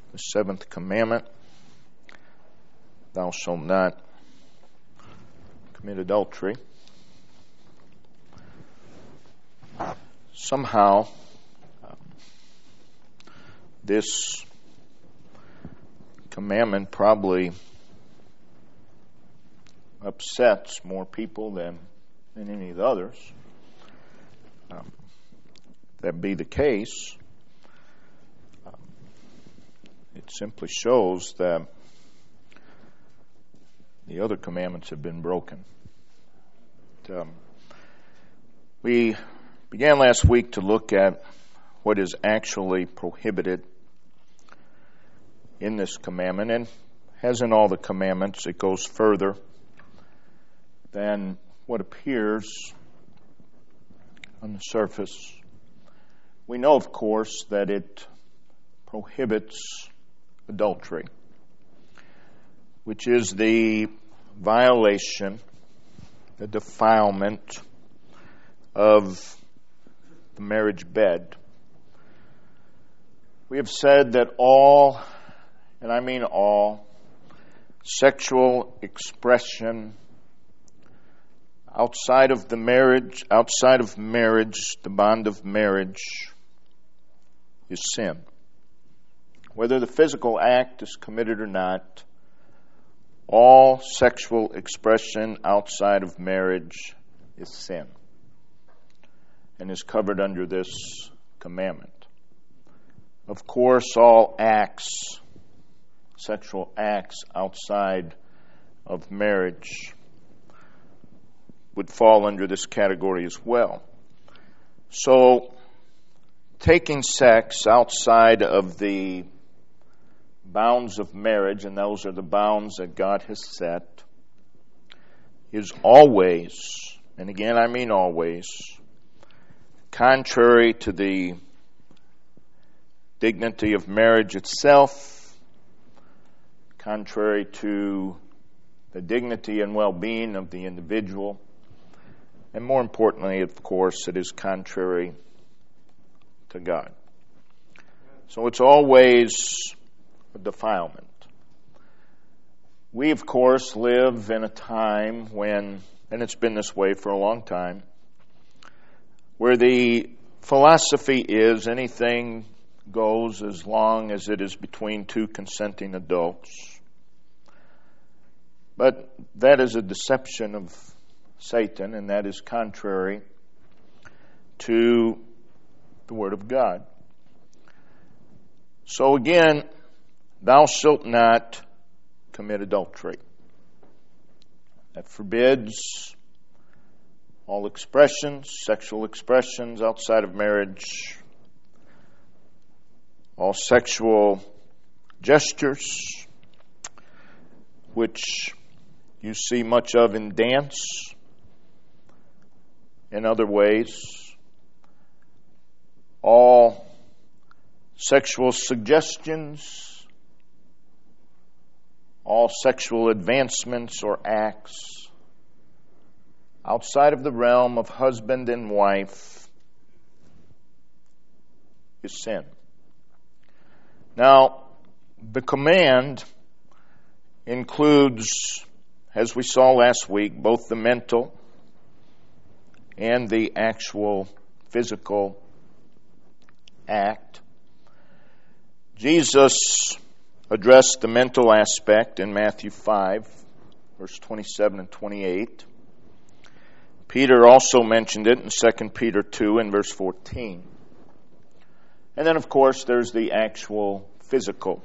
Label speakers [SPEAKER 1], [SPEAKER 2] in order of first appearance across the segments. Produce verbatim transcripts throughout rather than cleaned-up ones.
[SPEAKER 1] the seventh commandment, thou shalt not commit adultery. Somehow, um, this commandment probably upsets more people than, than any of the others. Um, if that be the case, um, it simply shows that the other commandments have been broken. Um, we began last week to look at what is actually prohibited in this commandment, and as in all the commandments, it goes further than what appears on the surface. We know, of course, that it prohibits adultery, which is the violation, the defilement of the marriage bed. We have said that all, and I mean all, sexual expression outside of the marriage, outside of marriage, the bond of marriage, is sin. Whether the physical act is committed or not, all sexual expression outside of marriage is sin and is covered under this commandment. Of course, all acts, sexual acts outside of marriage would fall under this category as well. So, taking sex outside of the bounds of marriage, and those are the bounds that God has set, is always, and again I mean always, contrary to the dignity of marriage itself, contrary to the dignity and well-being of the individual, and more importantly, of course, it is contrary to God. So it's always a defilement. We, of course, live in a time when, and it's been this way for a long time, where the philosophy is anything goes as long as it is between two consenting adults. But that is a deception of Satan, and that is contrary to the Word of God. So again, thou shalt not commit adultery. That forbids all expressions, sexual expressions outside of marriage, all sexual gestures, which you see much of in dance and other ways, all sexual suggestions, all sexual advancements or acts outside of the realm of husband and wife is sin. Now, the command includes, as we saw last week, both the mental and the actual physical act. Jesus addressed the mental aspect in Matthew five, verse twenty-seven and twenty-eight. Peter also mentioned it in Second Peter two and verse fourteen. And then, of course, there's the actual physical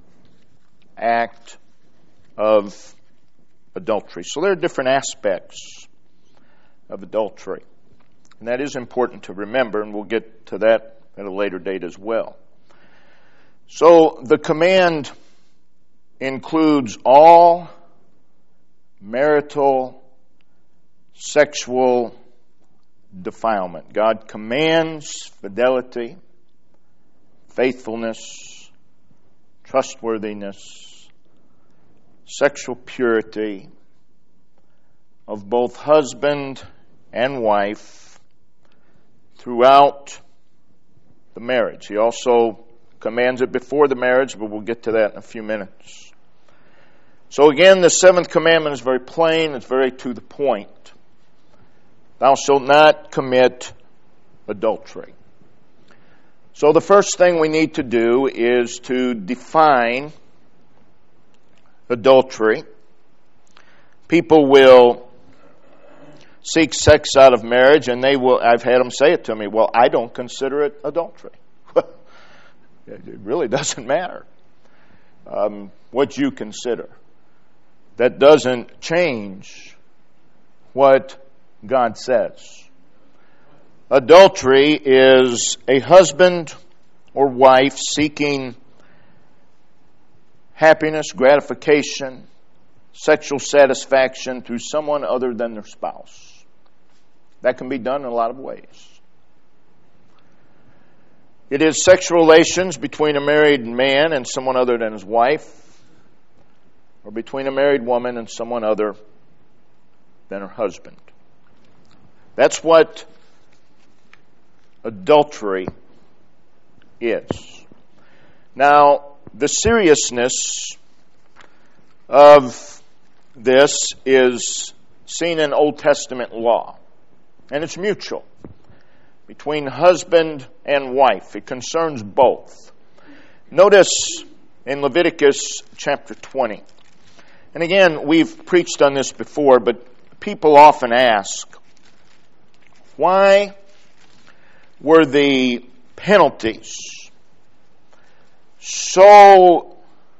[SPEAKER 1] act of adultery. So there are different aspects of adultery. And that is important to remember, and we'll get to that at a later date as well. So the command includes all marital sexual defilement. God commands fidelity, faithfulness, trustworthiness, sexual purity of both husband and wife throughout the marriage. He also commands it before the marriage, but we'll get to that in a few minutes. So again, the seventh commandment is very plain. It's very to the point. Thou shalt not commit adultery. So the first thing we need to do is to define adultery. People will seek sex out of marriage, and they will, I've had them say it to me, well, I don't consider it adultery. It really doesn't matter um, what you consider. That doesn't change what God says. Adultery is a husband or wife seeking happiness, gratification, sexual satisfaction through someone other than their spouse. That can be done in a lot of ways. It is sexual relations between a married man and someone other than his wife, or between a married woman and someone other than her husband. That's what adultery is. Now, the seriousness of this is seen in Old Testament law, and it's mutual between husband and wife. It concerns both. Notice in Leviticus chapter twenty, and again, we've preached on this before, but people often ask, why were the penalties so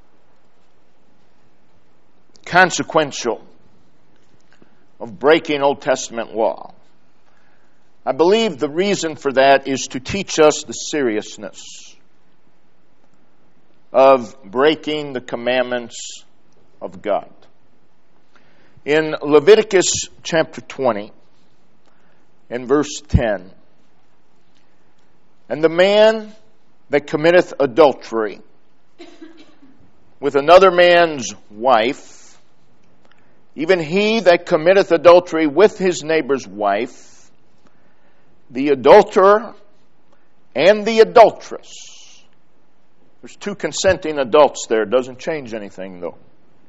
[SPEAKER 1] consequential of breaking Old Testament law? I believe the reason for that is to teach us the seriousness of breaking the commandments of God. In Leviticus chapter twenty and verse ten, and the man that committeth adultery with another man's wife, even he that committeth adultery with his neighbor's wife, the adulterer and the adulteress. There's two consenting adults there. It doesn't change anything, though.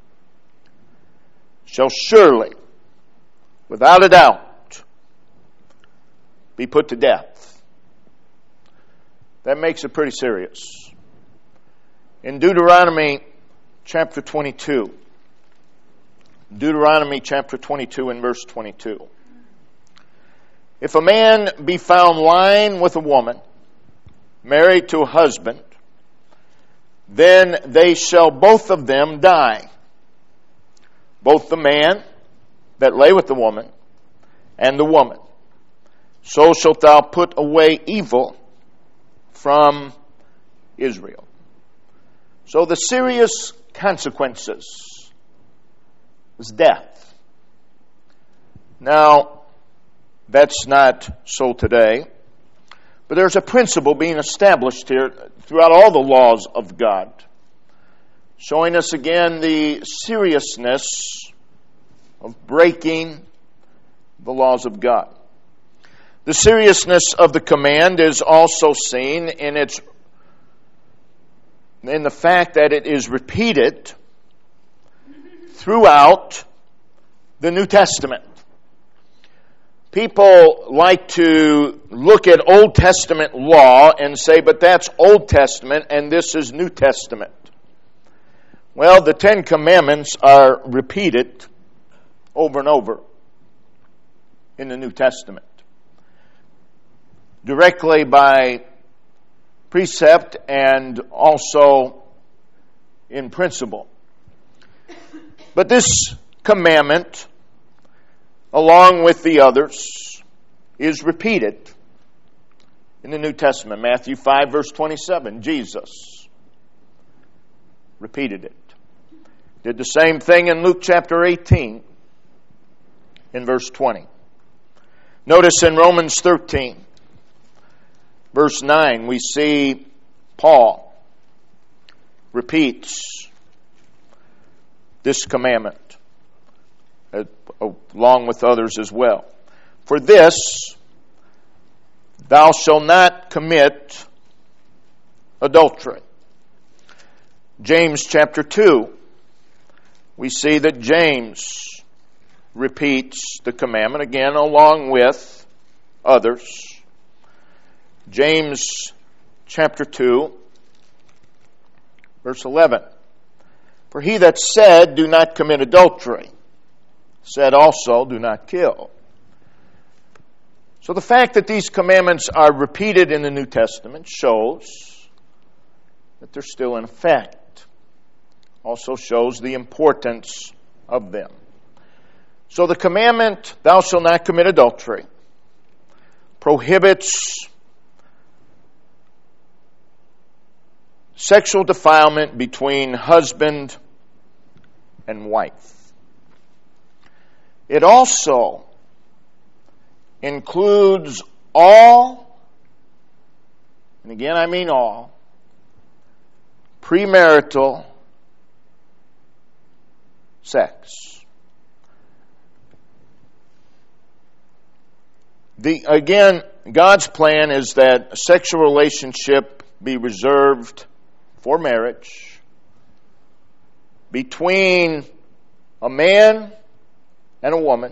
[SPEAKER 1] Shall surely, without a doubt, be put to death. That makes it pretty serious. In Deuteronomy chapter twenty-two, Deuteronomy chapter twenty-two and verse twenty-two. If a man be found lying with a woman, married to a husband, then they shall both of them die. Both the man that lay with the woman and the woman. So shalt thou put away evil from Israel. So the serious consequences is death. Now, that's not so today. But there's a principle being established here throughout all the laws of God, showing us again the seriousness of breaking the laws of God. The seriousness of the command is also seen in its in the fact that it is repeated throughout the New Testament. People like to look at Old Testament law and say, but that's Old Testament and this is New Testament. Well, the Ten Commandments are repeated over and over in the New Testament, directly by precept and also in principle. But this commandment, along with the others, is repeated in the New Testament. Matthew five, verse twenty-seven, Jesus repeated it. Did the same thing in Luke chapter eighteen, in verse twenty. Notice in Romans thirteen, verse nine, we see Paul repeats this commandment, along with others as well. For this, thou shalt not commit adultery. James chapter two, we see that James repeats the commandment again along with others. James chapter two, verse eleven. For he that said, do not commit adultery, said also, do not kill. So the fact that these commandments are repeated in the New Testament shows that they're still in effect. Also shows the importance of them. So the commandment, thou shalt not commit adultery, prohibits sexual defilement between husband and wife. It also includes all, and again I mean all, premarital sex. The, again, God's plan is that a sexual relationship be reserved for marriage between a man and a woman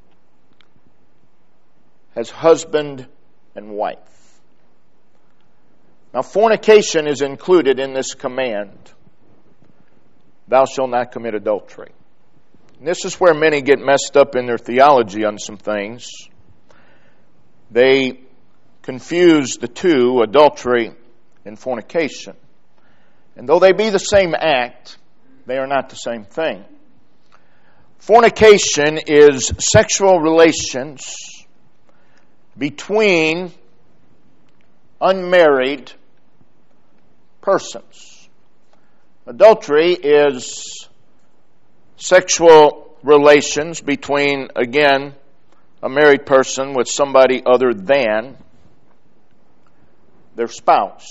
[SPEAKER 1] as husband and wife. Now, fornication is included in this command. Thou shalt not commit adultery. And this is where many get messed up in their theology on some things. They confuse the two, adultery and fornication. And though they be the same act, they are not the same thing. Fornication is sexual relations between unmarried persons. Adultery is sexual relations between, again, a married person with somebody other than their spouse.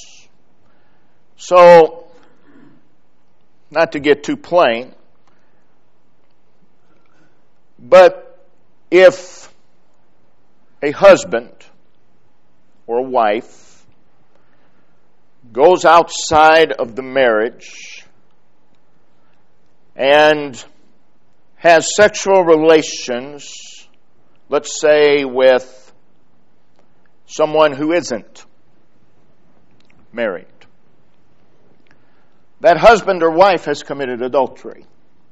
[SPEAKER 1] So, not to get too plain, but if a husband or a wife goes outside of the marriage and has sexual relations, let's say with someone who isn't married, that husband or wife has committed adultery.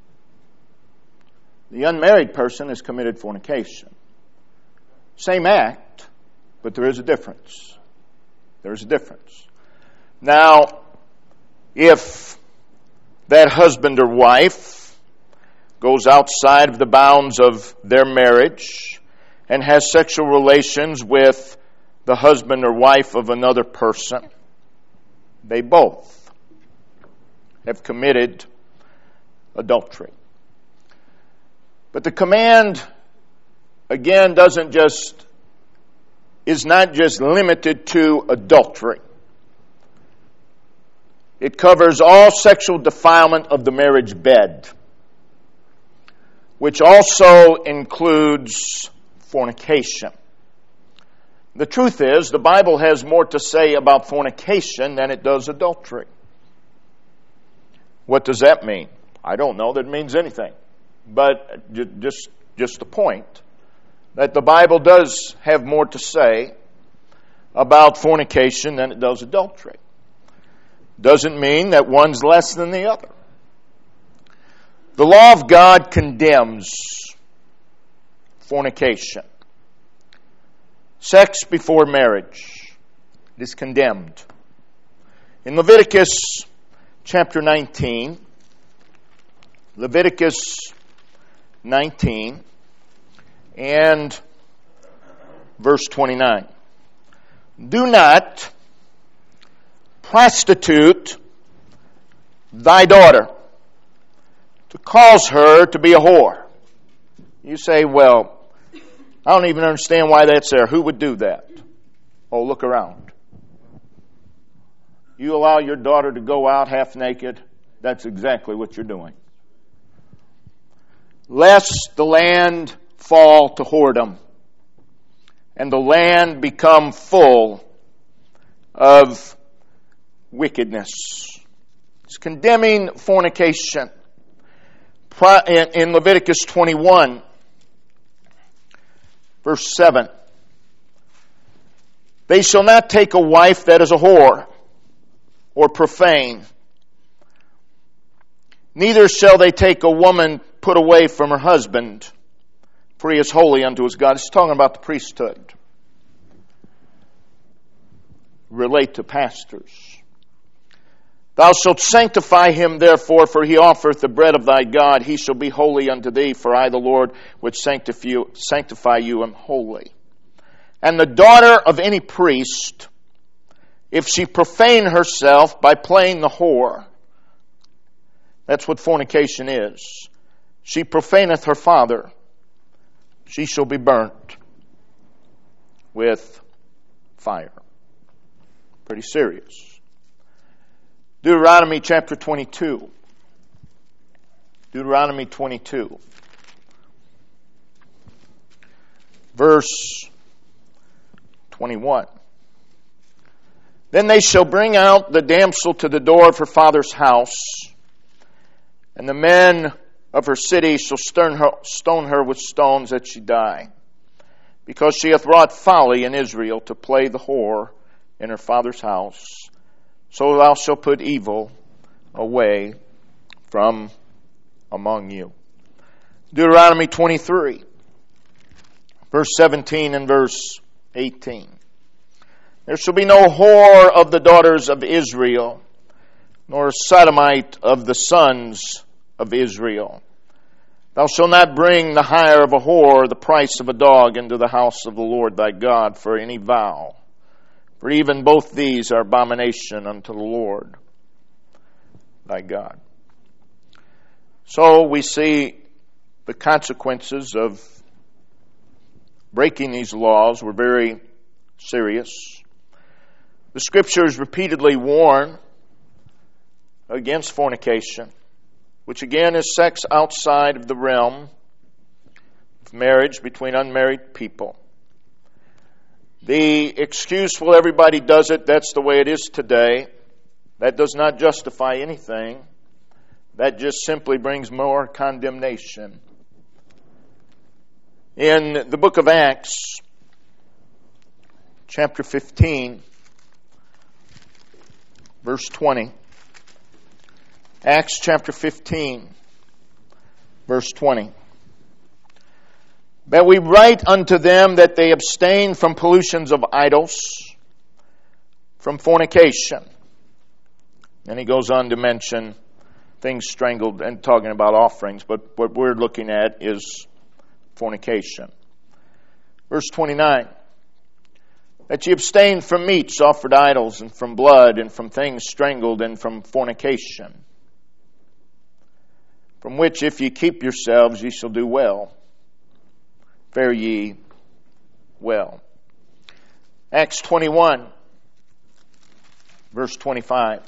[SPEAKER 1] The unmarried person has committed fornication. Same act, but there is a difference. There is a difference. Now, if that husband or wife goes outside of the bounds of their marriage and has sexual relations with the husband or wife of another person, they both have committed adultery. But the command, again, doesn't just, is not just limited to adultery. It covers all sexual defilement of the marriage bed, which also includes fornication. The truth is, the Bible has more to say about fornication than it does adultery. What does that mean? I don't know that it means anything. But just, just the point that the Bible does have more to say about fornication than it does adultery. Doesn't mean that one's less than the other. The law of God condemns fornication. Sex before marriage is condemned. In Leviticus chapter nineteen, Leviticus nineteen and verse twenty-nine. Do not prostitute thy daughter to cause her to be a whore. You say, well, I don't even understand why that's there. Who would do that? Oh, look around. You allow your daughter to go out half naked, that's exactly what you're doing. Lest the land fall to whoredom, and the land become full of wickedness. He's condemning fornication. In Leviticus twenty-one, verse seven, they shall not take a wife that is a whore or profane. Neither shall they take a woman put away from her husband, for he is holy unto his God. It's talking about the priesthood. Relate to pastors. Thou shalt sanctify him therefore, for he offereth the bread of thy God. He shall be holy unto thee, for I, the Lord, which sanctify you, am holy. And the daughter of any priest, if she profane herself by playing the whore, that's what fornication is. She profaneth her father, she shall be burnt with fire. Pretty serious. Deuteronomy chapter twenty-two. Deuteronomy twenty-two. Verse twenty-one. Then they shall bring out the damsel to the door of her father's house, and the men of her city shall stone her, stone her with stones that she die, because she hath wrought folly in Israel to play the whore in her father's house. So thou shalt put evil away from among you. Deuteronomy twenty-three, verse seventeen and verse eighteen. There shall be no whore of the daughters of Israel, nor a sodomite of the sons of Israel. Thou shalt not bring the hire of a whore, the price of a dog, into the house of the Lord thy God for any vow. For even both these are abomination unto the Lord thy God. So we see the consequences of breaking these laws were very serious. The Scriptures repeatedly warn against fornication, which again is sex outside of the realm of marriage between unmarried people. The excuse, well, everybody does it, that's the way it is today, that does not justify anything. That just simply brings more condemnation. In the book of Acts, chapter fifteen, verse twenty. Acts chapter fifteen, verse twenty. That we write unto them that they abstain from pollutions of idols, from fornication. And he goes on to mention things strangled and talking about offerings, but what we're looking at is fornication. Verse twenty-nine. That ye abstain from meats offered to idols, and from blood, and from things strangled, and from fornication. From which if ye keep yourselves, ye shall do well. Fare ye well. Acts twenty-one, verse twenty-five.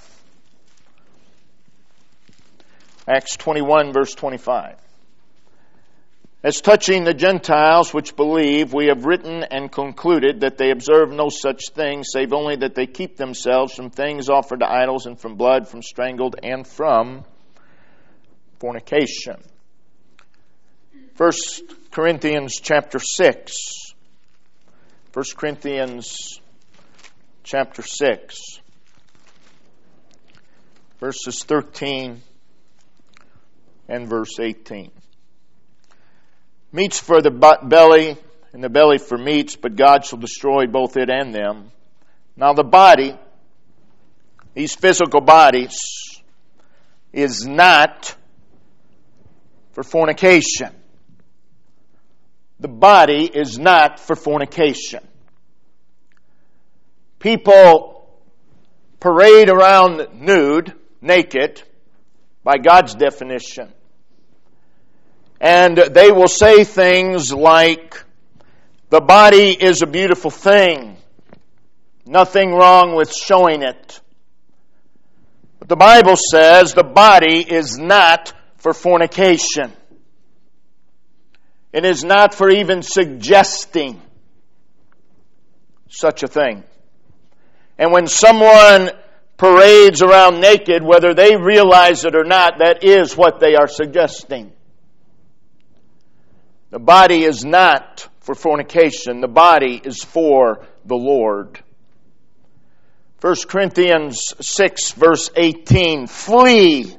[SPEAKER 1] Acts twenty-one, verse twenty-five. As touching the Gentiles which believe, we have written and concluded that they observe no such thing, save only that they keep themselves from things offered to idols, and from blood, from strangled, and from fornication. First Corinthians chapter six. First Corinthians chapter six. Verses thirteen and verse eighteen. Meats for the belly, and the belly for meats, but God shall destroy both it and them. Now the body, these physical bodies, is not for fornication. The body is not for fornication. People parade around nude, naked, by God's definition. And they will say things like, the body is a beautiful thing. Nothing wrong with showing it. But the Bible says the body is not for fornication. It is not for even suggesting such a thing. And when someone parades around naked, whether they realize it or not, that is what they are suggesting. The body is not for fornication. The body is for the Lord. First Corinthians six, verse eighteen, flee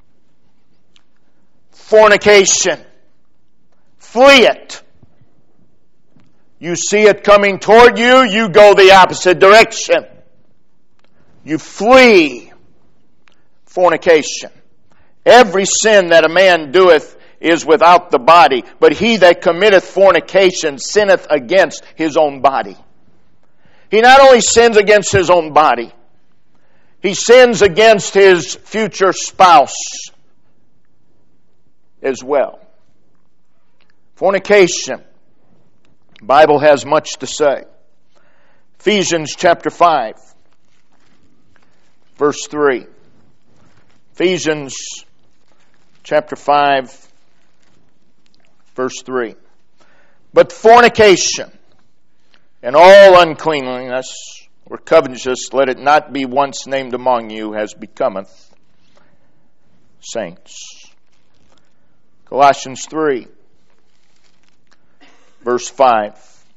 [SPEAKER 1] fornication. Flee it. You see it coming toward you, you go the opposite direction. You flee fornication. Every sin that a man doeth is without the body, but he that committeth fornication sinneth against his own body. He not only sins against his own body, he sins against his future spouse as well. Fornication. The Bible has much to say. Ephesians chapter five, verse three. Ephesians chapter five, verse three. But fornication and all uncleanness or covetousness, let it not be once named among you, as becometh saints. Colossians three, verse five.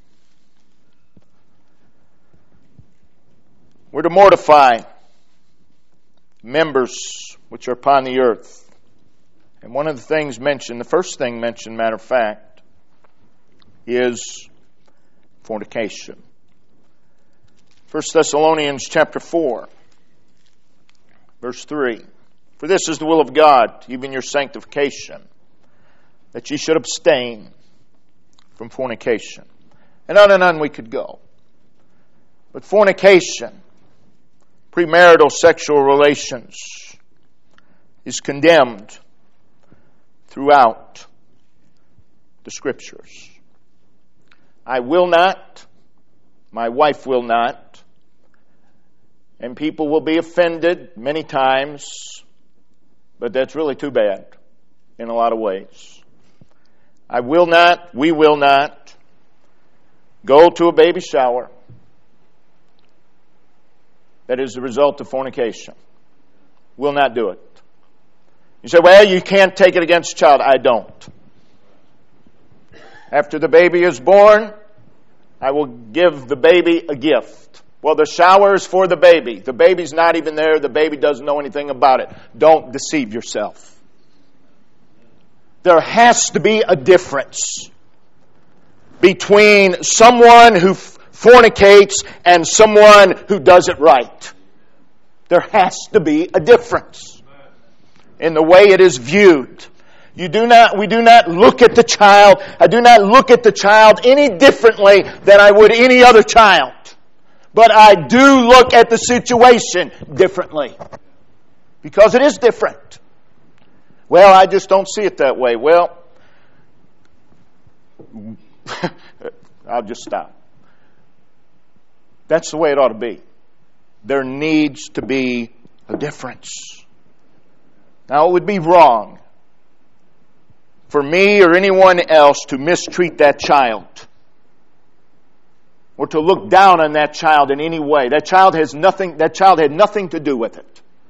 [SPEAKER 1] We're to mortify members which are upon the earth. And one of the things mentioned, the first thing mentioned, matter of fact, is fornication. First Thessalonians chapter four, verse three. For this is the will of God, even your sanctification, that ye should abstain from fornication. And on and on we could go. But fornication, premarital sexual relations, is condemned throughout the Scriptures. I will not, my wife will not, and people will be offended many times, but that's really too bad in a lot of ways. I will not, we will not go to a baby shower that is the result of fornication. Will not do it. You say, well, you can't take it against a child. I don't. After the baby is born, I will give the baby a gift. Well, the shower is for the baby. The baby's not even there. The baby doesn't know anything about it. Don't deceive yourself. There has to be a difference between someone who fornicates and someone who does it right. There has to be a difference in the way it is viewed. You do not, we do not look at the child. I do not look at the child any differently than I would any other child. But I do look at the situation differently. Because it is different. Well, I just don't see it that way. Well, I'll just stop. That's the way it ought to be. There needs to be a difference. Now, it would be wrong for me or anyone else to mistreat that child or to look down on that child in any way. That child has nothing, that child had nothing to do with it.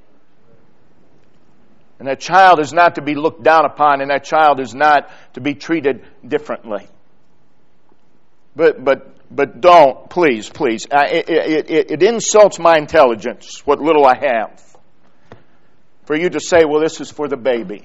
[SPEAKER 1] And that child is not to be looked down upon, and that child is not to be treated differently. But but but don't, please, please. Uh, it, it, it, it insults my intelligence, what little I have, for you to say, well, this is for the baby.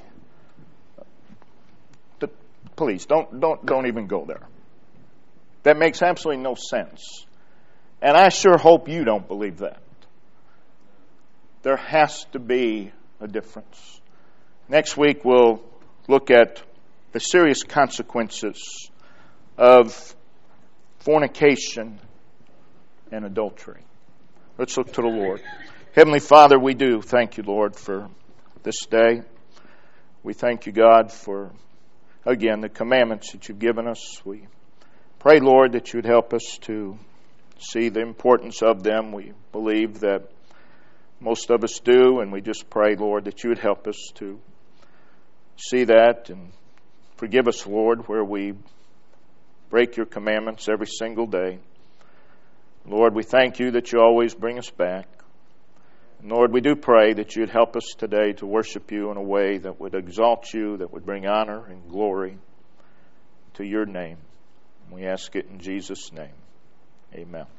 [SPEAKER 1] But please, don't don't don't even go there. That makes absolutely no sense. And I sure hope you don't believe that. There has to be a difference. Next week we'll look at the serious consequences of fornication and adultery. Let's look to the Lord. Heavenly Father, we do thank you, Lord, for this day. We thank you, God, for, again, the commandments that you've given us. We pray, Lord, that you'd help us to see the importance of them. We believe that most of us do, and we just pray, Lord, that you would help us to see that and forgive us, Lord, where we break your commandments every single day. Lord, we thank you that you always bring us back. And Lord, we do pray that you'd help us today to worship you in a way that would exalt you, that would bring honor and glory to your name. We ask it in Jesus' name. Amen.